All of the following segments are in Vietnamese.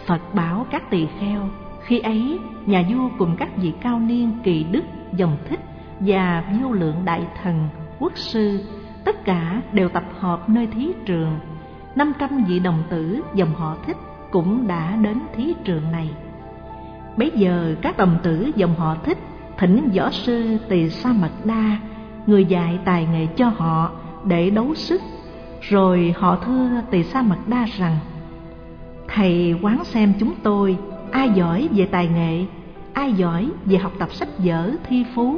Phật bảo các tỳ kheo, khi ấy nhà vua cùng các vị cao niên kỳ đức, dòng Thích và vô lượng đại thần, quốc sư, tất cả đều tập hợp nơi thí trường. 500 vị đồng tử dòng họ Thích cũng đã đến thí trường này. Bấy giờ các đồng tử dòng họ Thích thỉnh võ sư Tỳ Sa Mật Đa, người dạy tài nghệ cho họ để đấu sức. Rồi họ thưa Tỳ Sa Mật Đa rằng: thầy quán xem chúng tôi, ai giỏi về tài nghệ, ai giỏi về học tập sách vở thi phú.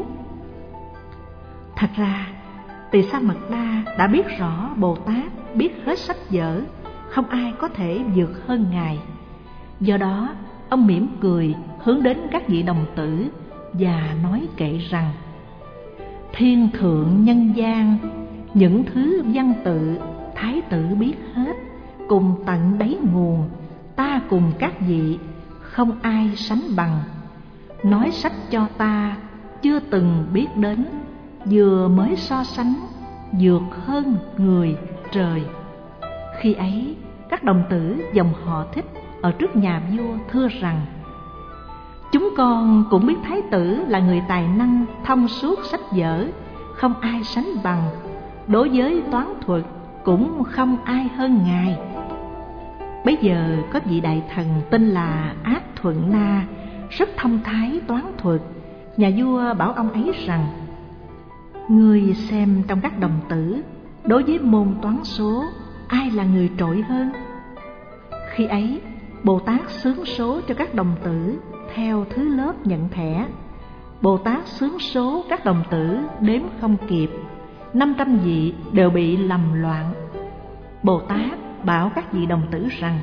Thật ra Tỳ Sa Mật Đa đã biết rõ Bồ Tát biết hết sách vở, không ai có thể vượt hơn Ngài. Do đó ông mỉm cười hướng đến các vị đồng tử và nói kệ rằng: thiên thượng nhân gian, những thứ văn tự thái tử biết hết, cùng tận đáy nguồn, ta cùng các vị không ai sánh bằng. Nói sách cho ta chưa từng biết đến, vừa mới so sánh vượt hơn người trời. Khi ấy các đồng tử dòng họ Thích ở trước nhà vua thưa rằng: chúng con cũng biết thái tử là người tài năng, thông suốt sách vở, không ai sánh bằng. Đối với toán thuật cũng không ai hơn Ngài. Bấy giờ có vị đại thần tên là Ác Thuận Na, rất thông thái toán thuật. Nhà vua bảo ông ấy rằng: ngươi xem trong các đồng tử, đối với môn toán số, ai là người trội hơn? Khi ấy Bồ Tát xướng số cho các đồng tử theo thứ lớp nhận thẻ. Bồ Tát xướng số các đồng tử đếm không kịp, 500 vị đều bị lầm loạn. Bồ Tát bảo các vị đồng tử rằng: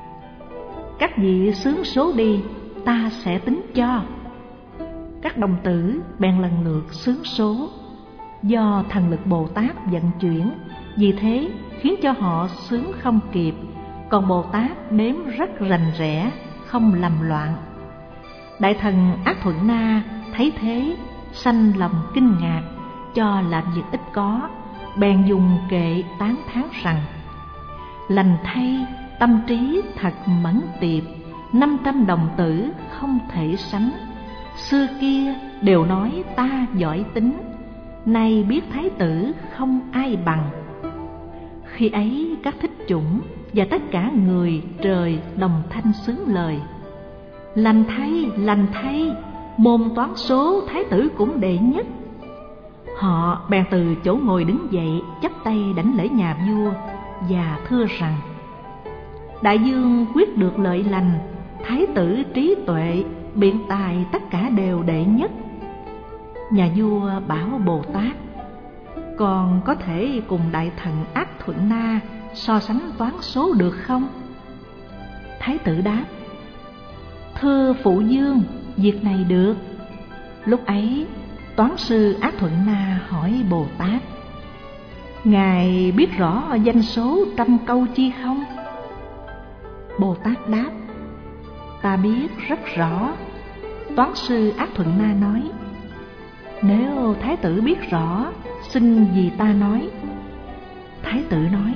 các vị xướng số đi, ta sẽ tính cho. Các đồng tử bèn lần lượt xướng số. Do thần lực Bồ Tát vận chuyển, vì thế khiến cho họ xướng không kịp, còn Bồ Tát đếm rất rành rẽ, không lầm loạn. Đại thần Ác Thuận Na thấy thế, sanh lòng kinh ngạc, cho làm việc ít có, bèn dùng kệ tán thán rằng: lành thay, tâm trí thật mẫn tiệp, 500 đồng tử không thể sánh. Xưa kia đều nói ta giỏi tính, nay biết thái tử không ai bằng. Khi ấy các thích chủng và tất cả người trời đồng thanh xướng lời: lành thay, môn toán số thái tử cũng đệ nhất. Họ bèn từ chỗ ngồi đứng dậy, chắp tay đảnh lễ nhà vua và thưa rằng: đại vương quyết được lợi lành, thái tử trí tuệ, biện tài tất cả đều đệ nhất. Nhà vua bảo Bồ Tát: còn có thể cùng đại thần Ác Thuận Na so sánh toán số được không? Thái tử đáp: thưa phụ vương, việc này được. Lúc ấy toán sư Ác Thuận Na hỏi Bồ Tát: ngài biết rõ danh số trăm câu chi không? Bồ Tát đáp: ta biết rất rõ. Toán sư Ác Thuận Na nói: nếu thái tử biết rõ, xin vì ta nói. Thái tử nói: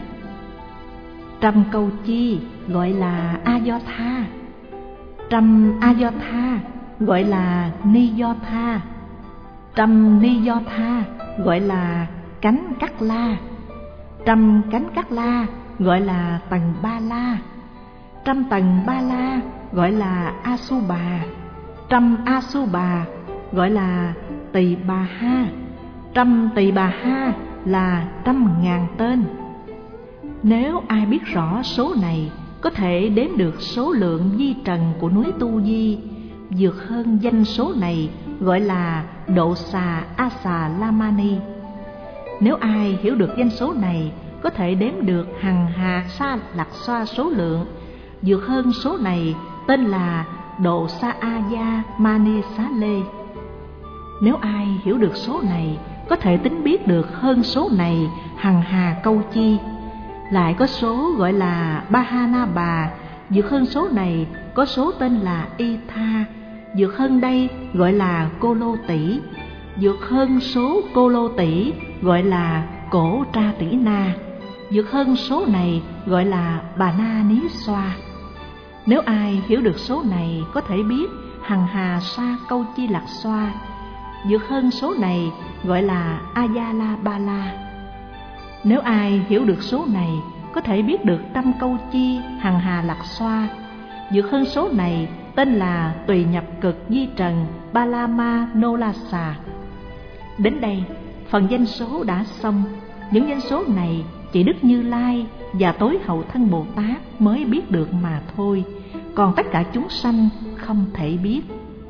trăm câu chi gọi là a do tha, trăm a do tha gọi là ni do tha, trăm ni do tha gọi là cánh cắt la, trăm cánh cắt la gọi là tầng ba la, trăm tầng ba la gọi là a su bà, trăm a su bà gọi là tỳ bà ha, trăm tỳ bà ha là 100.000 tên. Nếu ai biết rõ số này, có thể đếm được số lượng di trần của núi Tu Di. Vượt hơn danh số này gọi là độ xà a xà la ma ni. Nếu ai hiểu được danh số này, có thể đếm được hằng hà sa lạc xoa số lượng. Vượt hơn số này tên là độ sa a gia mani xá lê. Nếu ai hiểu được số này, có thể tính biết được hơn số này hằng hà câu chi. Lại có số gọi là Bahana Bà. Vượt hơn số này có số tên là Y Tha. Vượt hơn đây gọi là Cô Lô Tỷ. Vượt hơn số Cô Lô Tỷ gọi là Cổ Tra Tỷ Na. Vượt hơn số này gọi là Bà Na Ní Xoa. Nếu ai hiểu được số này có thể biết hằng hà sa câu chi lạc xoa. Vượt hơn số này gọi là Ayala Bala. Nếu ai hiểu được số này có thể biết được trăm câu chi hằng hà lạc xoa. Vượt hơn số này tên là tùy nhập cực di trần Balama Nolasa. Đến đây, phần danh số đã xong. Những danh số này chỉ Đức Như Lai và tối hậu thân Bồ Tát mới biết được mà thôi, còn tất cả chúng sanh không thể biết.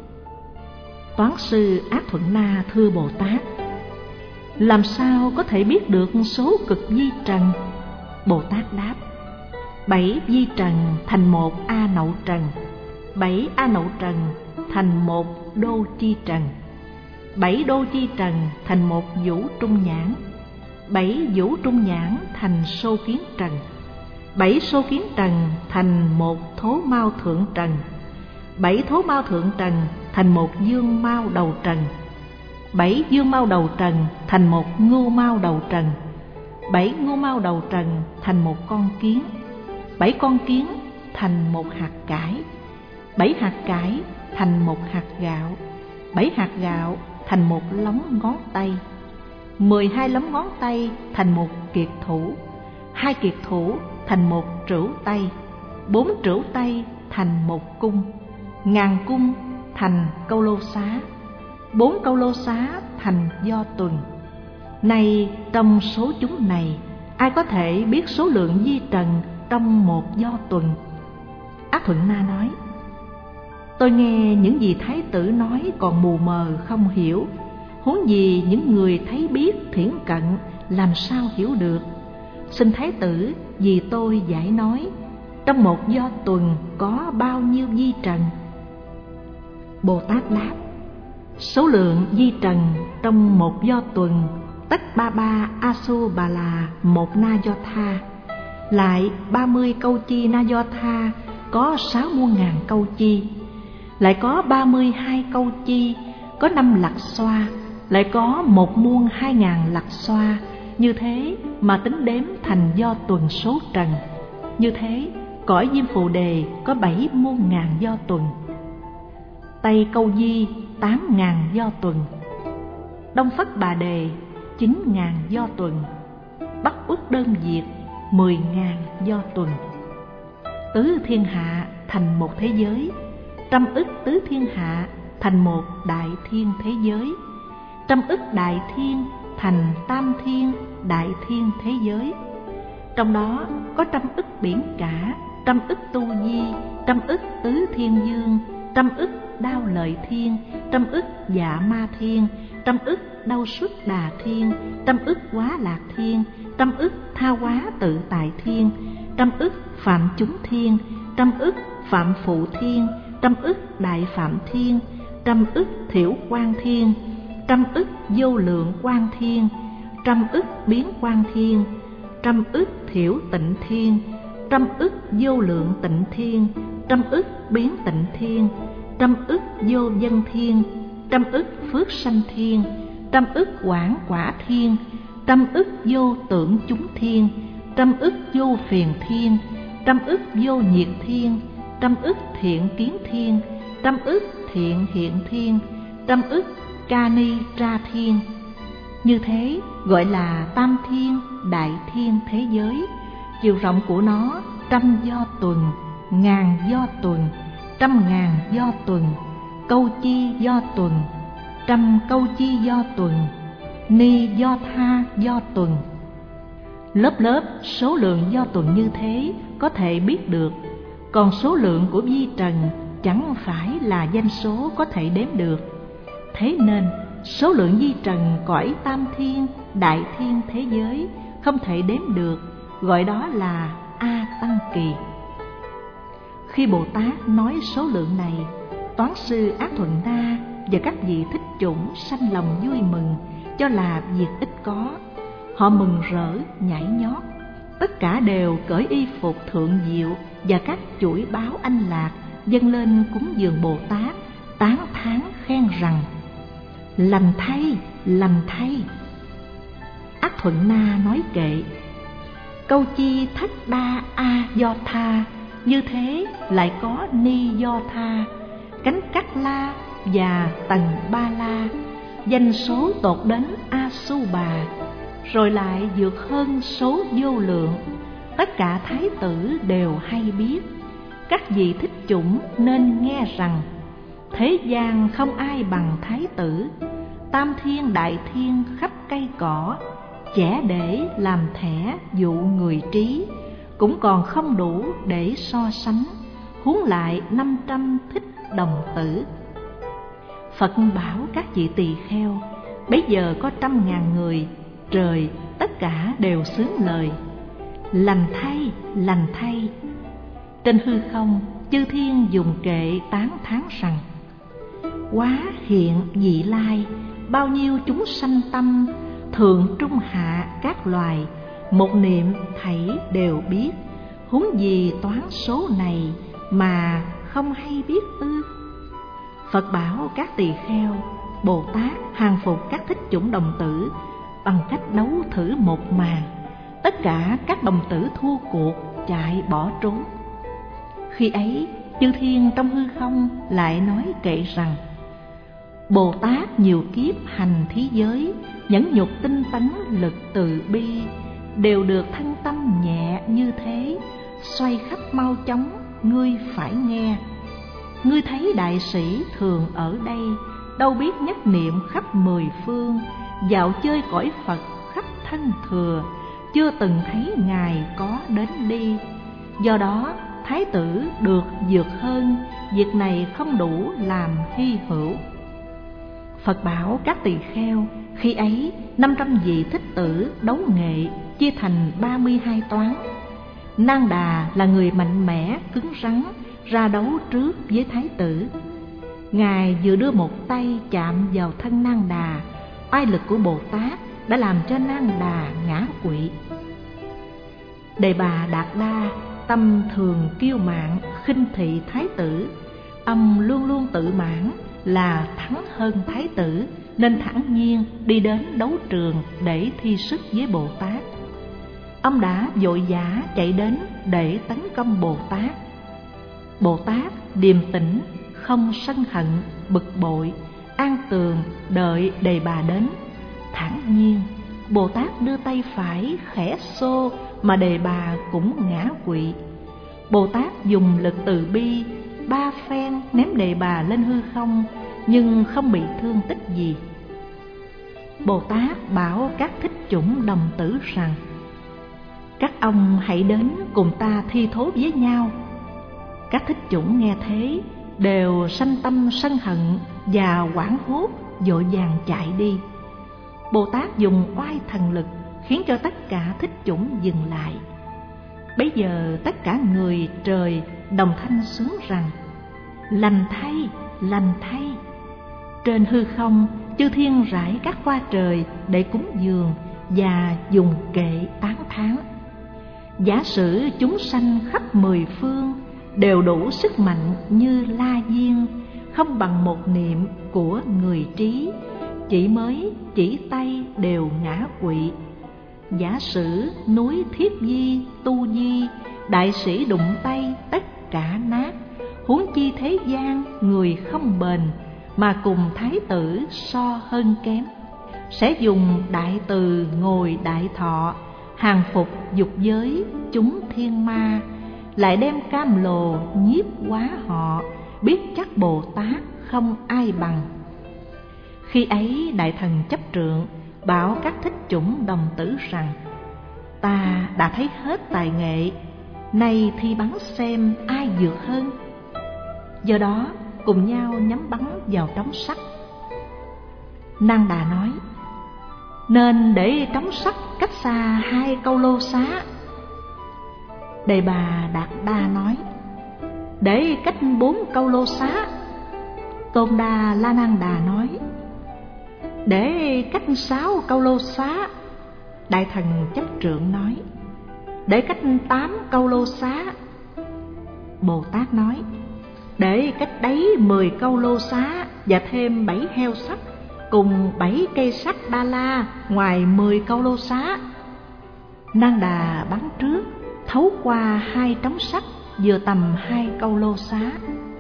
Toán sư Ác Thuận Na thưa Bồ Tát: làm sao có thể biết được số cực di trần? Bồ Tát đáp: 7 di trần thành 1 A Nậu Trần, 7 A Nậu Trần thành 1 Đô Chi Trần, 7 Đô Chi Trần thành 1 Vũ Trung Nhãn, 7 Vũ Trung Nhãn thành Sô Kiến Trần, 7 Sô Kiến Trần thành 1 Thố Mao Thượng Trần, 7 Thố Mao Thượng Trần thành 1 Dương Mao Đầu Trần, 7 Dương Mao Đầu Trần thành 1 Ngưu Mao Đầu Trần, 7 Ngưu Mao Đầu Trần thành 1 con kiến, 7 con kiến thành 1 hạt cải, 7 hạt cải thành 1 hạt gạo, 7 hạt gạo thành 1 lóng ngón tay, 12 lóng ngón tay thành 1 kiệt thủ, 2 kiệt thủ thành 1 trửu tay, 4 trửu tay thành 1 cung, 1000 cung thành câu lô xá, 4 câu lô xá thành do tuần. Này, trong số chúng này, ai có thể biết số lượng di trần trong 1 do tuần? Ác Thuận Na nói: tôi nghe những gì Thái tử nói còn mù mờ không hiểu, huống gì những người thấy biết thiển cận làm sao hiểu được. Xin Thái tử vì tôi giải nói, trong 1 do tuần có bao nhiêu di trần? Bồ Tát đáp: số lượng di trần trong 1 do tuần tất 33 Asu Bà Là 1 Na Do Tha, lại 30 câu chi Na Do Tha có 6 muôn ngàn câu chi, lại có 32 câu chi có 5 lặc xoa, lại có 1 muôn 2 ngàn lặc xoa. Như thế mà tính đếm thành do tuần số trần. Như thế cõi Diêm Phù Đề có 7 muôn ngàn do tuần, Tây Câu Di 8 ngàn do tuần, Đông Phất Bà Đề 9 ngàn do tuần, Bắc Ước Đơn Diệt 10 ngàn do tuần. Tứ thiên hạ thành 1 thế giới, 100 ức tứ thiên hạ thành 1 đại thiên thế giới, 100 ức đại thiên thành tam thiên đại thiên thế giới. Trong đó có 100 ức biển cả, 100 ức tu di, 100 ức tứ thiên dương, 100 ức đao lợi thiên, 100 ức dạ ma thiên, 100 ức đau xuất đà thiên, 100 ức quá lạc thiên, 100 ức tha hóa tự tại thiên, 100 ức phạm chúng thiên, 100 ức phạm phụ thiên, 100 ức đại phạm thiên, 100 ức thiểu quan thiên, 100 ức vô lượng quan thiên, 100 ức biến quan thiên, 100 ức thiểu tịnh thiên, 100 ức vô lượng tịnh thiên, 100 ức biến tịnh thiên, 100 ức vô dân thiên, 100 ức phước sanh thiên, 100 ức quảng quả thiên, 100 ức vô tưởng chúng thiên, 100 ức vô phiền thiên, 100 ức vô nhiệt thiên, 100 ức thiện kiến thiên, 100 ức thiện hiện thiên, 100 ức ca ni tra thiên. Như thế gọi là tam thiên đại thiên thế giới. Chiều rộng của nó 100 do tuần, 1000 do tuần, 100.000 do tuần, câu chi do tuần, 100 câu chi do tuần, ni do tha do tuần. Lớp lớp số lượng do tuần như thế có thể biết được, còn số lượng của vi trần chẳng phải là danh số có thể đếm được. Thế nên số lượng vi trần cõi tam thiên đại thiên thế giới không thể đếm được, gọi đó là A Tăng Kỳ. Khi Bồ Tát nói số lượng này, Toán sư Ác Thuận Na và các vị thích chủng sanh lòng vui mừng, cho là việc ít có. Họ mừng rỡ nhảy nhót, tất cả đều cởi y phục thượng diệu và các chuỗi báo anh lạc dâng lên cúng dường Bồ Tát, tán thán khen rằng: lành thay, lành thay. Ác Thuận Na nói kệ: câu chi thất đa a do tha, như thế lại có Ni Do Tha, Cánh Cát La và Tần Ba La, danh số tột đến A Su Bà, rồi lại vượt hơn số vô lượng. Tất cả thái tử đều hay biết. Các vị thích chủng nên nghe rằng, thế gian không ai bằng thái tử. Tam thiên đại thiên khắp cây cỏ, chẻ để làm thẻ dụ người trí, cũng còn không đủ để so sánh, huống lại 500 thích đồng tử. Phật bảo các vị tỳ kheo, bấy giờ có 100.000 người, trời tất cả đều xướng lời: lành thay, lành thay. Trên hư không, chư thiên dùng kệ tán thán rằng: quá hiện vị lai, bao nhiêu chúng sanh tâm, thượng trung hạ các loài, một niệm thảy đều biết, huống gì toán số này mà không hay biết ư? Phật bảo các tỳ kheo, Bồ Tát hàng phục các thích chủng đồng tử bằng cách đấu thử một màn. Tất cả các đồng tử thua cuộc, chạy bỏ trốn. Khi ấy, chư thiên trong hư không lại nói kệ rằng: Bồ Tát nhiều kiếp hành thí giới, nhẫn nhục tinh tấn lực từ bi, đều được thân tâm nhẹ như thế, xoay khắp mau chóng, ngươi phải nghe. Ngươi thấy đại sĩ thường ở đây, đâu biết nhất niệm khắp 10 phương, dạo chơi cõi Phật khắp thân thừa, chưa từng thấy Ngài có đến đi. Do đó thái tử được vượt hơn, việc này không đủ làm hy hữu. Phật bảo các tỳ kheo, khi ấy 500 vị thích tử đấu nghệ, chia thành 32 toán. Nang Đà là người mạnh mẽ, cứng rắn, ra đấu trước với thái tử. Ngài vừa đưa một tay chạm vào thân Nang Đà, oai lực của Bồ Tát đã làm cho Nang Đà ngã quỵ. Đề Bà Đạt Đa tâm thường kiêu mạn, khinh thị thái tử. Ông luôn luôn tự mãn là thắng hơn thái tử, nên thản nhiên đi đến đấu trường để thi sức với Bồ Tát. Ông đã vội vã chạy đến để tấn công Bồ Tát. Bồ Tát điềm tĩnh, không sân hận, bực bội, an tường đợi Đề Bà đến. Thản nhiên, Bồ Tát đưa tay phải khẽ xô mà Đề Bà cũng ngã quỵ. Bồ Tát dùng lực từ bi 3 phen ném Đề Bà lên hư không, nhưng không bị thương tích gì. Bồ Tát bảo các thích chủng đồng tử rằng: các ông hãy đến cùng ta thi thố với nhau. Các thích chủng nghe thế đều sanh tâm sân hận và hoảng hốt, vội vàng chạy đi. Bồ Tát dùng oai thần lực khiến cho tất cả thích chủng dừng lại. Bấy giờ tất cả người trời đồng thanh sướng rằng: lành thay, lành thay. Trên hư không, chư thiên rải các hoa trời để cúng dường và dùng kệ tán thán. Giả sử chúng sanh khắp 10 phương đều đủ sức mạnh như La Diên, không bằng một niệm của người trí, chỉ mới chỉ tay đều ngã quỵ. Giả sử núi Thiết Di, Tu Di, đại sĩ đụng tay tất cả nát, huống chi thế gian người không bền, mà cùng thái tử so hơn kém. Sẽ dùng đại từ ngồi đại thọ, hàng phục dục giới chúng thiên ma, lại đem cam lồ nhiếp hóa họ, biết chắc Bồ Tát không ai bằng. Khi ấy đại thần chấp trượng bảo các thích chủng đồng tử rằng: ta đã thấy hết tài nghệ, nay thi bắn xem ai vượt hơn. Do đó cùng nhau nhắm bắn vào trống sắt. Nang Đà nói: nên để trống sắt cách xa 2 câu lô xá. Đề Bà Đạt Đa nói: để cách 4 câu lô xá. Tôn Đa La Nang Đà nói: để cách 6 câu lô xá. Đại thần chấp trượng nói: để cách 8 câu lô xá. Bồ Tát nói: để cách đấy 10 câu lô xá và thêm 7 heo sắt cùng 7 cây sắt Đa La ngoài 10 câu lô xá. Nang Đà bắn trước, thấu qua 2 trống sắt vừa tầm 2 câu lô xá.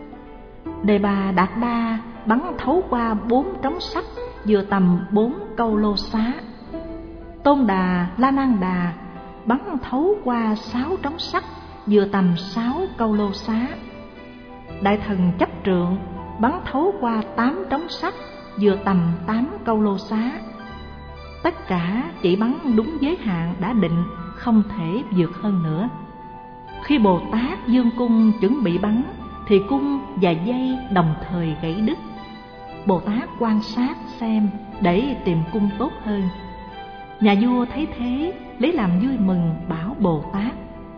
Đề Bà Đạt Đa bắn thấu qua 4 trống sắt vừa tầm 4 câu lô xá. Tôn Đà La Nan Đà bắn thấu qua 6 trống sắt vừa tầm 6 câu lô xá. Đại Thần Chấp Trượng bắn thấu qua 8 trống sắt vừa tầm 8 câu lô xá. Tất cả chỉ bắn đúng giới hạn đã định, không thể vượt hơn nữa. Khi Bồ Tát dương cung chuẩn bị bắn thì cung và dây đồng thời gãy đứt. Bồ Tát quan sát xem để tìm cung tốt hơn. Nhà vua thấy thế, lấy làm vui mừng, bảo Bồ Tát: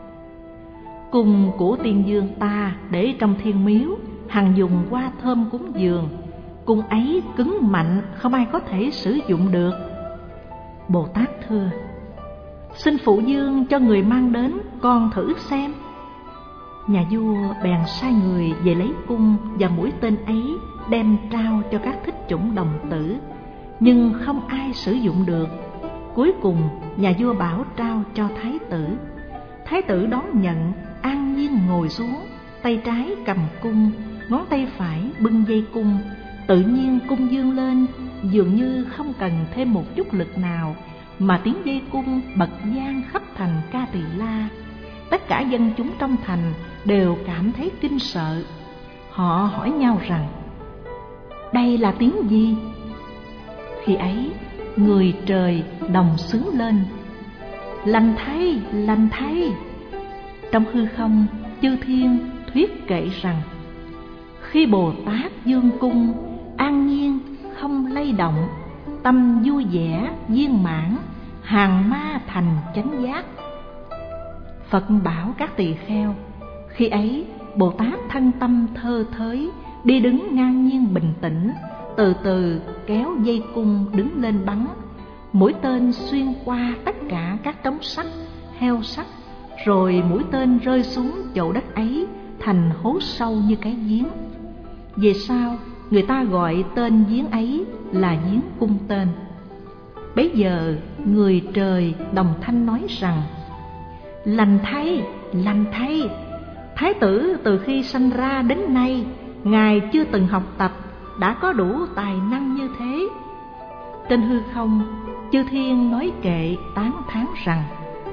cung của tiên dương ta để trong thiên miếu, hằng dùng hoa thơm cúng dường. Cung ấy cứng mạnh, không ai có thể sử dụng được. Bồ Tát thưa: xin phụ dương cho người mang đến, con thử xem. Nhà vua bèn sai người về lấy cung và mũi tên ấy, đem trao cho các thích chủng đồng tử, nhưng không ai sử dụng được. Cuối cùng nhà vua bảo trao cho thái tử. Thái tử đón nhận, an nhiên ngồi xuống, tay trái cầm cung, ngón tay phải bưng dây cung. Tự nhiên cung dương lên, dường như không cần thêm một chút lực nào, mà tiếng dây cung bật vang khắp thành Ca Tỳ La. Tất cả dân chúng trong thành đều cảm thấy kinh sợ. Họ hỏi nhau rằng: đây là tiếng gì? Khi ấy người trời đồng xướng lên: lành thay, lành thay. Trong hư không, chư thiên thuyết kệ rằng: khi Bồ Tát dương cung, an nhiên không lay động, tâm vui vẻ viên mãn, hàng ma thành chánh giác. Phật bảo các tỳ kheo: khi ấy Bồ Tát thân tâm thơ thới, đi đứng ngang nhiên bình tĩnh, từ từ kéo dây cung đứng lên bắn. Mũi tên xuyên qua tất cả các trống sắt, heo sắt, rồi mũi tên rơi xuống chỗ đất ấy thành hố sâu như cái giếng. Về sau người ta gọi tên giếng ấy là giếng cung tên. Bấy giờ người trời đồng thanh nói rằng: lành thay, lành thay. Thái tử từ khi sanh ra đến nay, ngài chưa từng học tập, đã có đủ tài năng như thế. Trên hư không, chư thiên nói kệ tán thán rằng: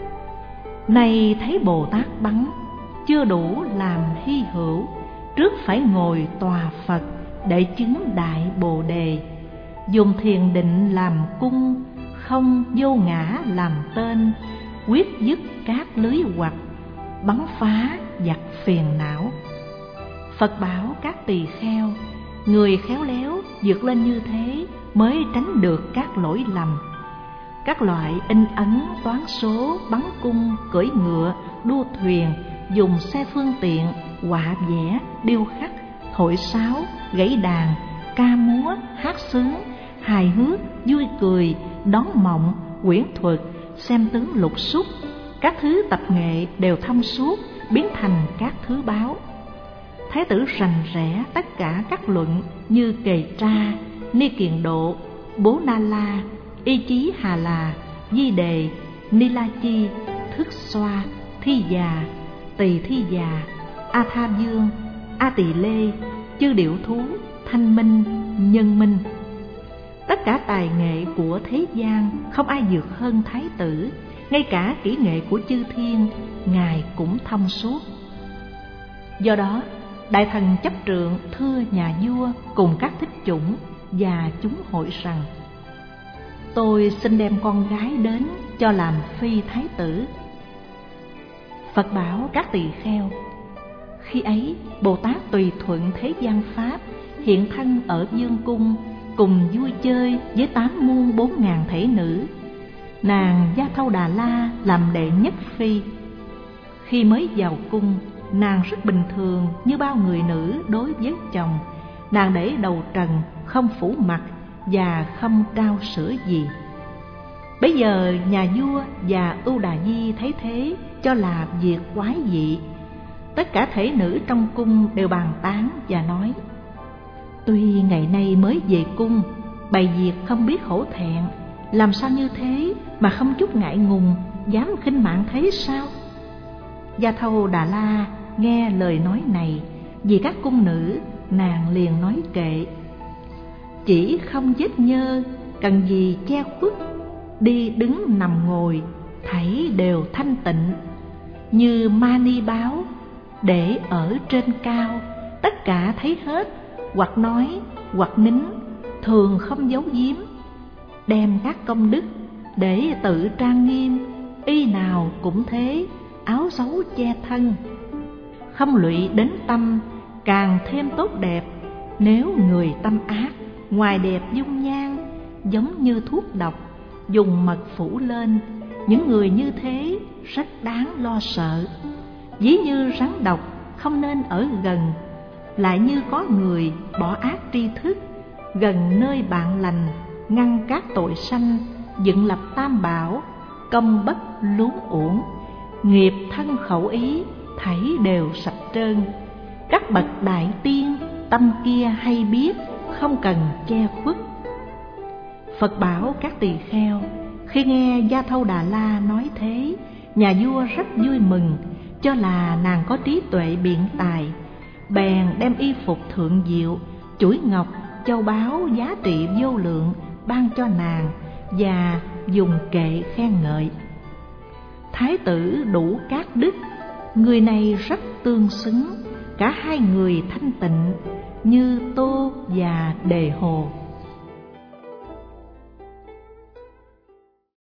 này thấy Bồ Tát bắn, chưa đủ làm hy hữu, trước phải ngồi tòa Phật để chứng đại Bồ Đề. Dùng thiền định làm cung, không vô ngã làm tên, quyết dứt các lưới hoặc, bắn phá giặc phiền não. Phật bảo các tỳ kheo: người khéo léo vượt lên như thế mới tránh được các lỗi lầm. Các loại in ấn, toán số, bắn cung, cưỡi ngựa, đua thuyền, dùng xe phương tiện, họa vẽ, điêu khắc, thổi sáo, gãy đàn, ca múa, hát sướng, hài hước, vui cười, đón mộng, quyển thuật, xem tướng lục xúc, các thứ tập nghệ đều thông suốt, biến thành các thứ báo. Thái tử rành rẽ tất cả các luận như Kề Tra, Ni Kiền Độ, Bố Na La, Y Chí Hà Là, Di Đề, Ni La Chi, Thức Xoa, Thi Già, Tỳ Thi Già, A Tha Dương, A Tỳ Lê, Chư Điểu Thú, Thanh Minh, Nhân Minh. Tất cả tài nghệ của thế gian không ai vượt hơn thái tử, ngay cả kỹ nghệ của chư thiên ngài cũng thông suốt. Do đó Đại Thần Chấp Trượng thưa nhà vua cùng các thích chủng và chúng hội rằng: tôi xin đem con gái đến cho làm phi thái tử. Phật bảo các tỳ kheo: khi ấy Bồ Tát tùy thuận thế gian pháp, hiện thân ở dương cung, cùng vui chơi với 8 muôn 4.000 thể nữ. Nàng Gia Thâu Đà La làm đệ nhất phi. Khi mới vào cung, nàng rất bình thường như bao người nữ đối với chồng. Nàng để đầu trần, không phủ mặt và không trao sữa gì. Bấy giờ nhà vua và Ưu Đà Di thấy thế, cho là việc quái dị. Tất cả thể nữ trong cung đều bàn tán và nói: tuy ngày nay mới về cung, bày việc không biết hổ thẹn, làm sao như thế mà không chút ngại ngùng, dám khinh mạng thế sao? Gia Thâu Đà La nghe lời nói này, vì các cung nữ, nàng liền nói kệ: chỉ không vết nhơ, cần gì che khuất, đi đứng nằm ngồi, thảy đều thanh tịnh. Như mani báo, để ở trên cao, tất cả thấy hết, hoặc nói, hoặc nín, thường không giấu giếm. Đem các công đức, để tự trang nghiêm, y nào cũng thế, áo xấu che thân. Không lụy đến tâm, càng thêm tốt đẹp. Nếu người tâm ác, ngoài đẹp dung nhan, giống như thuốc độc, dùng mật phủ lên, những người như thế rất đáng lo sợ. Ví như rắn độc không nên ở gần, lại như có người bỏ ác tri thức, gần nơi bạn lành, ngăn các tội sanh, dựng lập tam bảo, công bất luống uổng, nghiệp thân khẩu ý, thảy đều sạch trơn. Các bậc đại tiên, tâm kia hay biết, không cần che khuất. Phật bảo các tỳ kheo, khi nghe Gia Thâu Đà La nói thế, nhà vua rất vui mừng, cho là nàng có trí tuệ biện tài, bèn đem y phục thượng diệu, chuỗi ngọc, châu báu giá trị vô lượng ban cho nàng, và dùng kệ khen ngợi. Thái tử đủ các đức, người này rất tương xứng, cả hai người thanh tịnh như Tô và Đề Hồ.